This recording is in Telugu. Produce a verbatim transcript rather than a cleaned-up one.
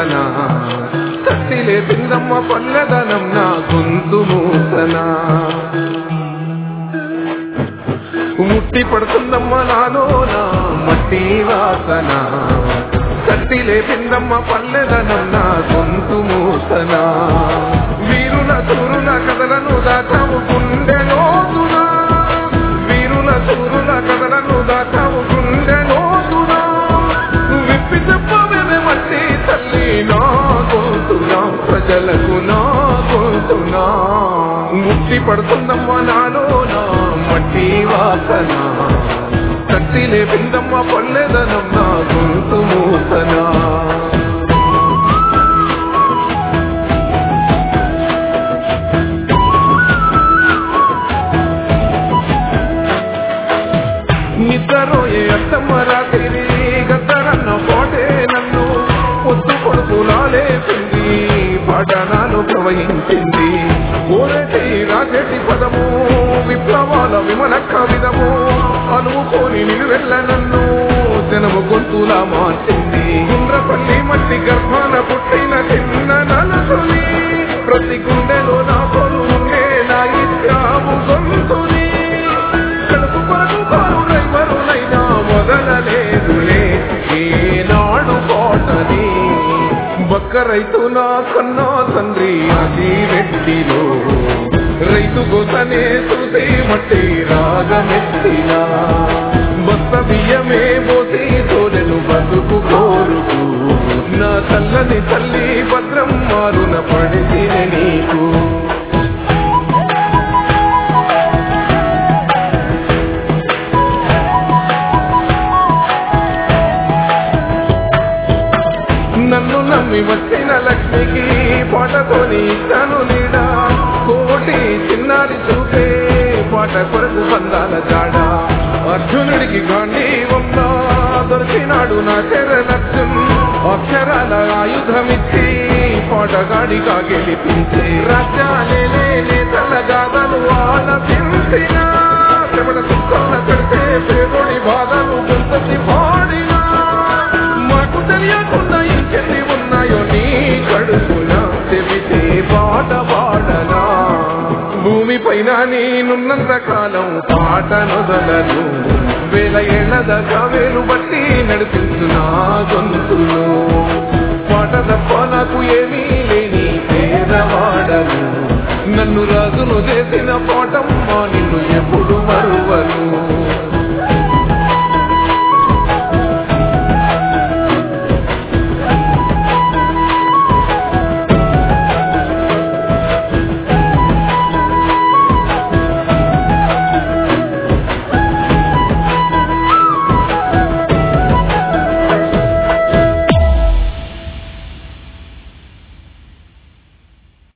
వాసనా కట్టిలే పిందమ్మ పల్లెదనం నా గొంతు మూసనా ముట్టి పడుతుందమ్మ నాలోన మట్టి వాసన కట్టిలే పిందమ్మ పల్లెదనం నా గొంతు మూసనా వీరుల సూరుల కథలను దాచావు గుండెలోతునా వీరుల సూరుల కథలను దాచావు గుండెలోతునా విప్పి చెప్పవేమే మట్టి తల్లి నా గొంతునా ప్రజలకు నా గొంతునా ముట్టి పడుతుందమ్మ నాలోన మట్టి వాసన కట్టిలే పిందమ్మ పల్లెదనం నా గొంతు మూసనా నిద్రరోయే అత్తమ్మ రాత్రి గద్దరన్న పోటే నన్ను పొద్దు కొడుకులాలేసింది పఠనాలు ప్రవహించింది ఓరటి రాజటి పదము విప్లవాల విమల కవిదము అనుకోని నిలువెల్ల నన్ను జనము గొంతులా మార్చింది గుండ్రపల్లి మట్టి గర్భాన పుట్టిన చిన్న నలుసుని ప్రతి గుండెలో నా కొలువునే నా ఇచ్చావు గొంతుని కడుపు కొరకు కారు డ్రైవరునైనా మొదలలేదులే ఏనాడు కోటని బక్క రైతు నా కన్నా తండ్రి అది రెడ్డిలో రైతు గోతనే చూసి మట్టి రాగమెత్తినా బస్త బియ్యమే పోసి తోడెను బతుకు కోరుకు నా తల్లని తల్లి భద్రం మారున పడిసిన నీకు నన్ను నమ్మి వచ్చిన లక్ష్మికి పాటతోని ఇచ్చాను నీడా కోటి చిన్నారి చూపే పాట కొరకు బంధాల జాడ అర్జునుడికి గాంధీ ఉన్నా దొరికినాడు నా చెరలక్ష్యం అక్షరాల ఆయుధమిచ్చి పాటగాడిగా గెలిపించి రాజ్యాలే నేతల గాథలు ఆలపించిన చెమట చుక్కల పెడితే పేదోడి బాధలు గుంతసి పాడినా మాకు తెలియకుండా ఇంకెన్ని ఉన్నాయో నీ కడుపున తెలిసే పాట పాడనా భూమి పైన నేనున్నంత కాలం పాట నొదలను వేల ఏళ్ల దాకా వేలు బట్టి నడిపించునా గొంతులు పాట తప్ప నాకు ఏమీ లేని పేదవాడను నన్ను రాజును